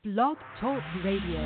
Blog Talk Radio.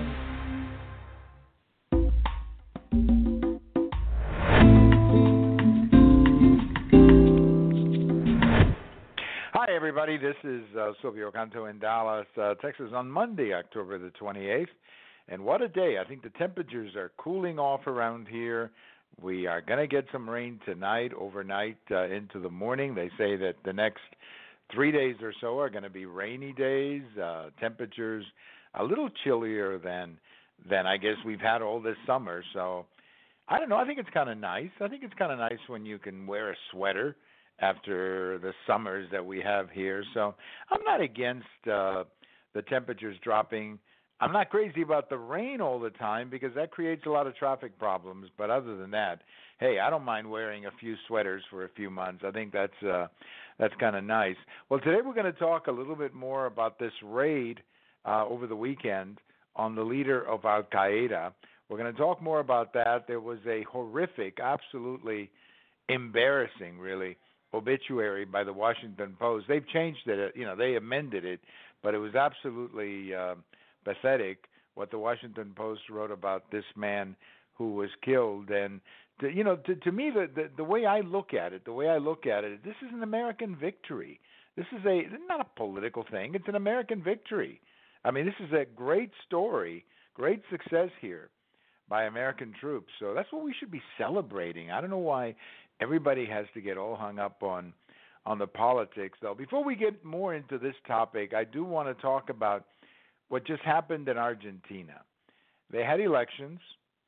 Hi, everybody. This is Silvio Canto in Dallas, Texas on Monday, October the 28th. And what a day. I think the temperatures are cooling off around here. We are going to get some rain tonight, overnight, into the morning. They say that the next 3 days or so are going to be rainy days, temperatures a little chillier than I guess we've had all this summer. So I don't know. I think it's kind of nice. I think it's kind of nice when you can wear a sweater after the summers that we have here. So I'm not against the temperatures dropping. I'm not crazy about the rain all the time because that creates a lot of traffic problems. But other than that, hey, I don't mind wearing a few sweaters for a few months. I think that's kind of nice. Well, today we're going to talk a little bit more about this raid over the weekend on the leader of Al-Qaeda. We're going to talk more about that. There was a horrific, absolutely embarrassing, really, obituary by the Washington Post. They've changed it, they amended it, but it was absolutely pathetic what the Washington Post wrote about this man who was killed. And to me, the way I look at it, this is an American victory. This is not a political thing. It's an American victory. I mean, this is a great story, great success here by American troops. So that's what we should be celebrating. I don't know why everybody has to get all hung up on the politics, though. Before we get more into this topic, I do want to talk about what just happened in Argentina. They had elections,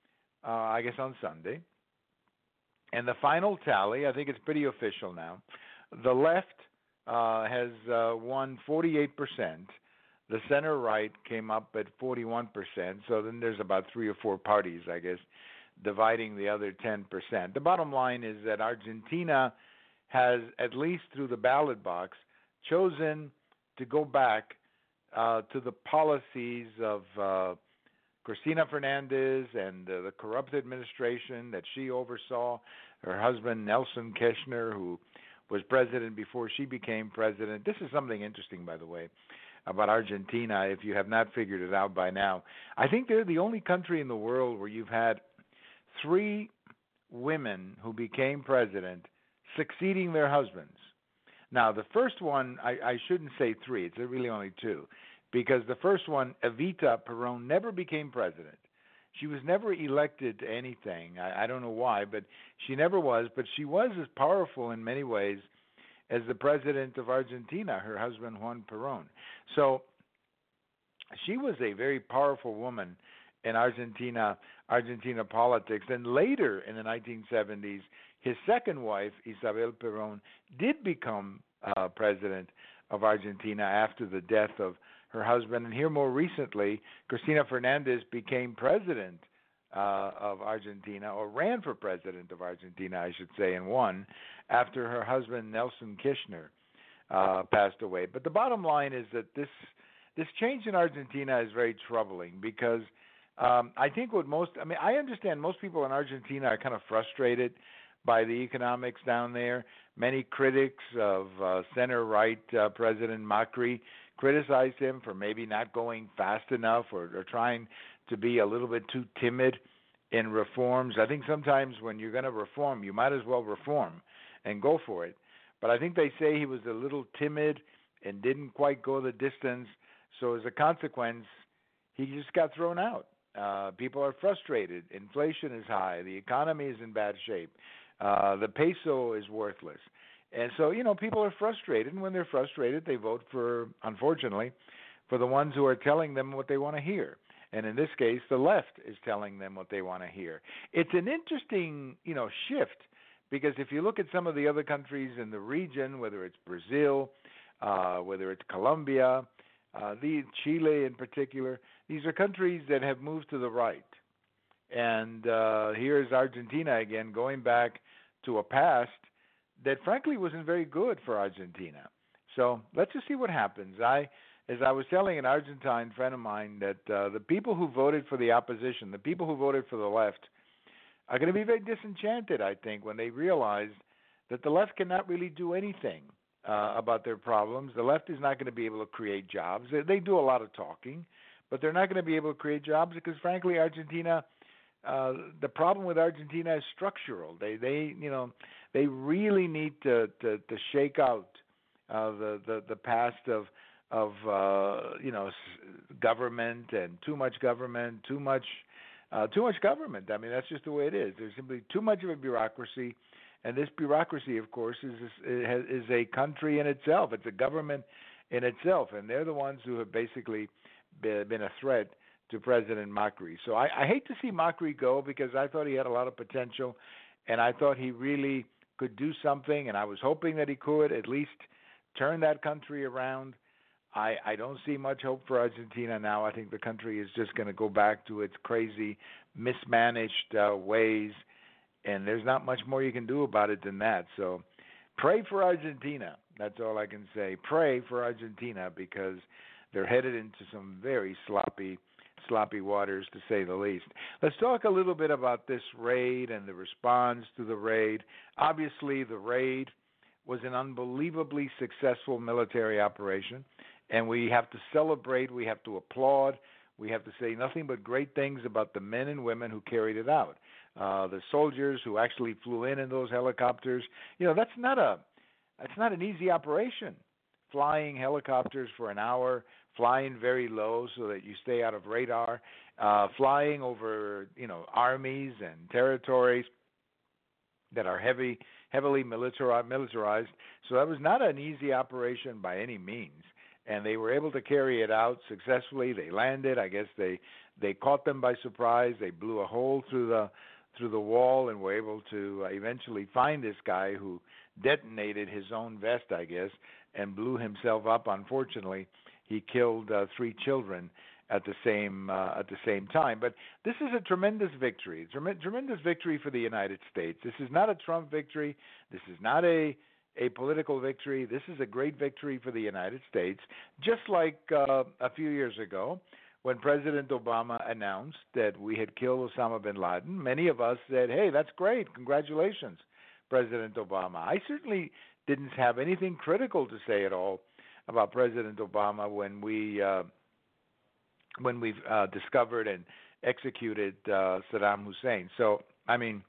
I guess on Sunday, and the final tally, I think it's pretty official now, the left has won 48%. The center-right came up at 41%, so then there's about 3 or 4 parties, I guess, dividing the other 10%. The bottom line is that Argentina has, at least through the ballot box, chosen to go back to the policies of Cristina Fernandez and the corrupt administration that she oversaw. Her husband, Nelson Kirchner, who was president before she became president. This is something interesting, by the way, about Argentina, if you have not figured it out by now. I think they're the only country in the world where you've had 3 women who became president succeeding their husbands. Now, the first one, I shouldn't say 3, it's really only 2, because the first one, Evita Perón, never became president. She was never elected to anything. I don't know why, but she never was. But she was as powerful in many ways as the president of Argentina, her husband Juan Perón. So she was a very powerful woman in Argentina politics. And later in the 1970s, his second wife, Isabel Perón, did become president of Argentina after the death of her husband. And here more recently, Cristina Fernandez became president of Argentina, or ran for president of Argentina, I should say, and won after her husband, Nelson Kirchner, passed away. But the bottom line is that this change in Argentina is very troubling because I think I understand most people in Argentina are kind of frustrated by the economics down there. Many critics of center-right President Macri criticized him for maybe not going fast enough or trying to be a little bit too timid in reforms. I think sometimes when you're going to reform, you might as well reform and go for it. But I think they say he was a little timid and didn't quite go the distance. So as a consequence, he just got thrown out. People are frustrated. Inflation is high. The economy is in bad shape. The peso is worthless. And so, people are frustrated. And when they're frustrated, they vote unfortunately, for the ones who are telling them what they want to hear. And in this case, the left is telling them what they want to hear. It's an interesting, shift, because if you look at some of the other countries in the region, whether it's Brazil, whether it's Colombia, Chile in particular, these are countries that have moved to the right. And here's Argentina again, going back to a past that frankly wasn't very good for Argentina. So let's just see what happens. As I was telling an Argentine friend of mine, that the people who voted for the opposition, the people who voted for the left, are going to be very disenchanted, I think, when they realize that the left cannot really do anything about their problems. The left is not going to be able to create jobs. They do a lot of talking, but they're not going to be able to create jobs because, frankly, Argentina. The problem with Argentina is structural. They really need to shake out the past of government and too much government, too much government. I mean, that's just the way it is. There's simply too much of a bureaucracy, and this bureaucracy, of course, is a country in itself. It's a government in itself, and they're the ones who have basically been a threat to President Macri. So I hate to see Macri go because I thought he had a lot of potential, and I thought he really could do something, and I was hoping that he could at least turn that country around. I don't see much hope for Argentina now. I think the country is just going to go back to its crazy, mismanaged ways, and there's not much more you can do about it than that. So pray for Argentina. That's all I can say. Pray for Argentina because they're headed into some very sloppy waters, to say the least. Let's talk a little bit about this raid and the response to the raid. Obviously, the raid was an unbelievably successful military operation, and we have to celebrate, we have to applaud, we have to say nothing but great things about the men and women who carried it out. The soldiers who actually flew in those helicopters, that's not an easy operation. Flying helicopters for an hour, flying very low so that you stay out of radar, flying over, armies and territories that are heavily militarized. So that was not an easy operation by any means. And they were able to carry it out successfully. They landed. I guess they caught them by surprise. They blew a hole through the wall and were able to eventually find this guy who detonated his own vest, I guess, and blew himself up. Unfortunately, he killed 3 children at the same time. But this is a tremendous victory, tremendous victory for the United States. This is not a Trump victory. This is not a political victory. This is a great victory for the United States. Just like a few years ago, when President Obama announced that we had killed Osama bin Laden, many of us said, "Hey, that's great. Congratulations, President Obama." I certainly didn't have anything critical to say at all about President Obama when we discovered and executed Saddam Hussein. So, I mean,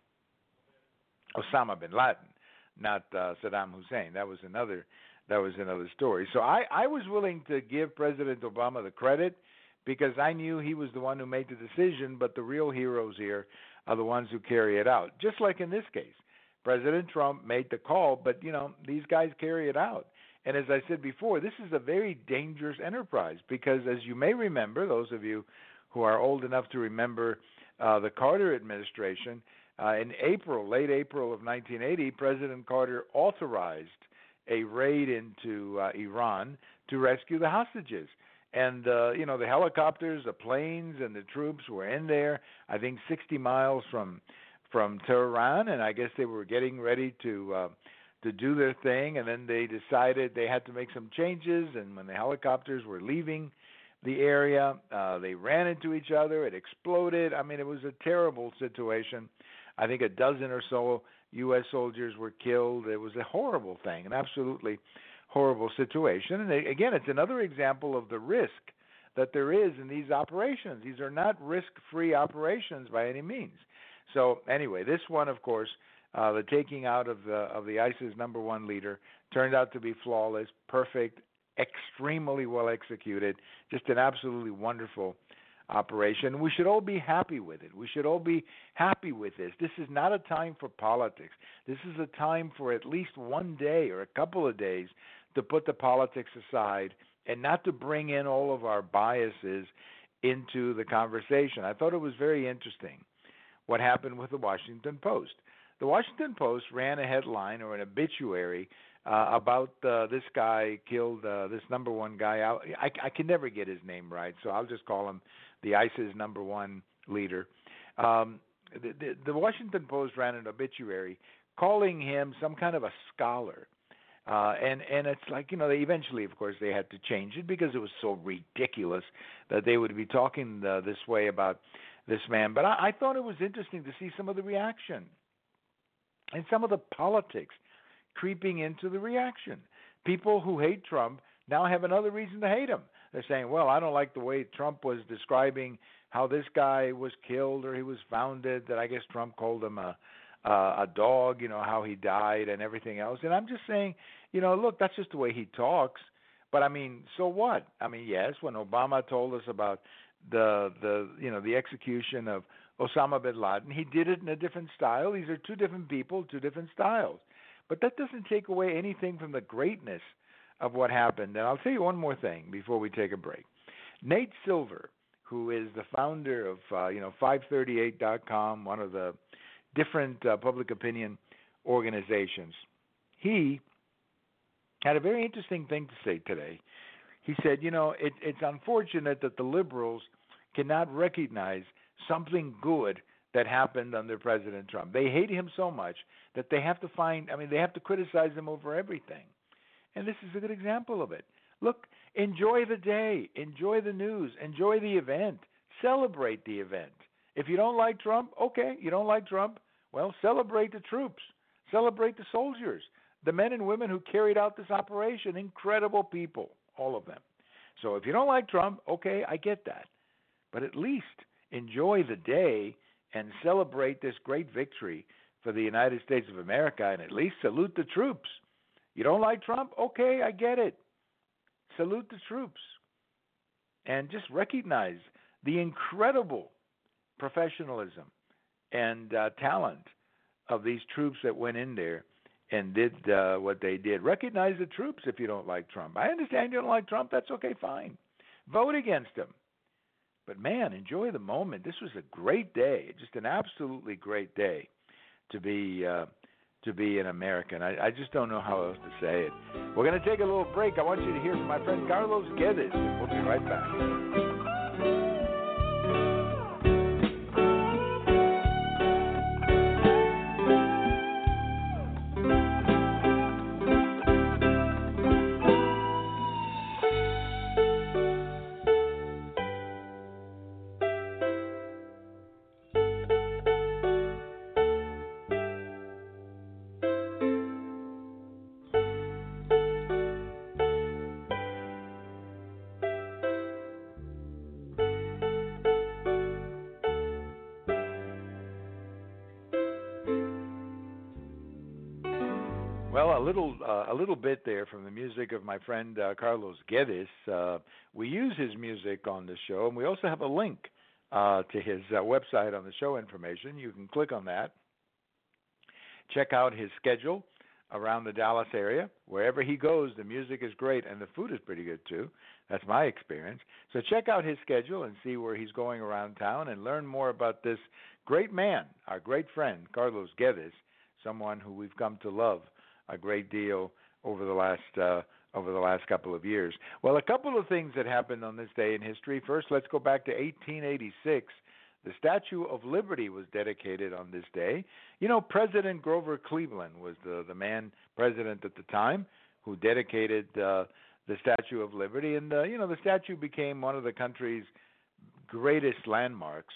Osama bin Laden, not Saddam Hussein. That was another story. So I was willing to give President Obama the credit because I knew he was the one who made the decision, but the real heroes here are the ones who carry it out. Just like in this case, President Trump made the call, but, these guys carry it out. And as I said before, this is a very dangerous enterprise because, as you may remember, those of you who are old enough to remember the Carter administration, in late April of 1980, President Carter authorized a raid into Iran to rescue the hostages. And, the helicopters, the planes, and the troops were in there, I think 60 miles from Tehran, and I guess they were getting ready to do their thing, and then they decided they had to make some changes, and when the helicopters were leaving the area, they ran into each other, it exploded. I mean, it was a terrible situation. I think a dozen or so U.S. soldiers were killed. It was a horrible thing, an absolutely horrible situation. And again, it's another example of the risk that there is in these operations. These are not risk-free operations by any means. So anyway, this one, of course, the taking out of the ISIS number one leader turned out to be flawless, perfect, extremely well executed, just an absolutely wonderful operation. We should all be happy with it. We should all be happy with this. This is not a time for politics. This is a time for at least one day or a couple of days to put the politics aside and not to bring in all of our biases into the conversation. I thought it was very interesting what happened with the Washington Post. The Washington Post ran a headline or an obituary about this guy killed this number one guy. I can never get his name right, so I'll just call him the ISIS number one leader. The Washington Post ran an obituary calling him some kind of a scholar. And it's like, they eventually, of course, they had to change it because it was so ridiculous that they would be talking this way about this man. But I thought it was interesting to see some of the reaction and some of the politics creeping into the reaction. People who hate Trump now have another reason to hate him. they're saying, well, I don't like the way Trump was describing how this guy was killed or he was founded, that I guess Trump called him a dog, how he died and everything else. And I'm just saying, look, that's just the way he talks. But I mean, so what? I mean, yes, when Obama told us about the execution of Osama bin Laden, he did it in a different style. These are two different people, two different styles. But that doesn't take away anything from the greatness of what happened. And I'll tell you one more thing before we take a break. Nate Silver, who is the founder of 538.com, one of the different public opinion organizations, he had a very interesting thing to say today. He said, it's unfortunate that the liberals cannot recognize something good that happened under President Trump. They hate him so much that they have to they have to criticize him over everything. And this is a good example of it. Look, enjoy the day, enjoy the news, enjoy the event, celebrate the event. If you don't like Trump, okay, you don't like Trump, well, celebrate the troops, celebrate the soldiers, the men and women who carried out this operation, incredible people, all of them. So if you don't like Trump, okay, I get that. But at least enjoy the day and celebrate this great victory for the United States of America, and at least salute the troops. You don't like Trump? Okay, I get it. Salute the troops. And just recognize the incredible professionalism and talent of these troops that went in there and did what they did. Recognize the troops if you don't like Trump. I understand you don't like Trump. That's okay, fine. Vote against him. But, man, enjoy the moment. This was a great day, just an absolutely great day to be an American. I just don't know how else to say it. We're going to take a little break. I want you to hear from my friend Carlos Guedes, and we'll be right back. Well, a little bit there from the music of my friend Carlos Guedes. We use his music on the show, and we also have a link to his website on the show information. You can click on that. Check out his schedule around the Dallas area. Wherever he goes, the music is great, and the food is pretty good too. That's my experience. So check out his schedule and see where he's going around town and learn more about this great man, our great friend, Carlos Guedes, someone who we've come to love a great deal over the last couple of years. Well, a couple of things that happened on this day in history. First, let's go back to 1886. The Statue of Liberty was dedicated on this day. President Grover Cleveland was the man president at the time who dedicated the Statue of Liberty, and the statue became one of the country's greatest landmarks,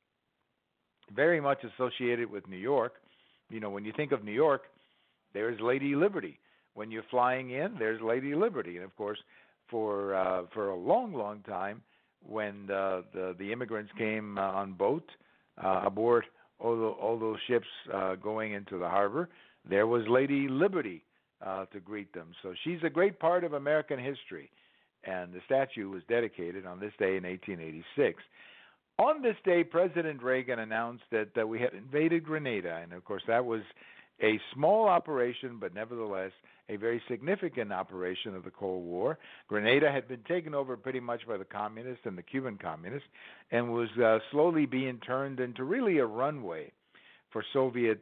very much associated with New York. When you think of New York, there's Lady Liberty. When you're flying in, there's Lady Liberty. And, of course, for a long, long time, when the immigrants came on boat aboard all those ships going into the harbor, there was Lady Liberty to greet them. So she's a great part of American history. And the statue was dedicated on this day in 1886. On this day, President Reagan announced that we had invaded Grenada. And, of course, that was a small operation, but nevertheless a very significant operation of the Cold War. Grenada had been taken over pretty much by the communists and the Cuban communists, and was slowly being turned into really a runway for Soviet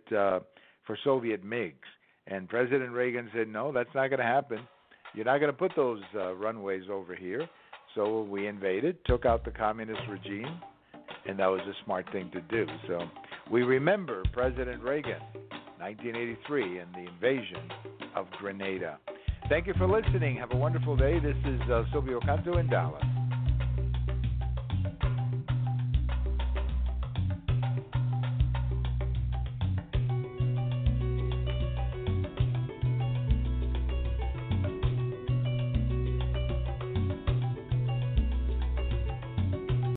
MiGs. And President Reagan said, no, that's not going to happen. You're not going to put those runways over here. So we invaded, took out the communist regime, and that was a smart thing to do. So we remember President Reagan, 1983, and the invasion of Grenada. Thank you for listening. Have a wonderful day. This is Silvio Canto in Dallas.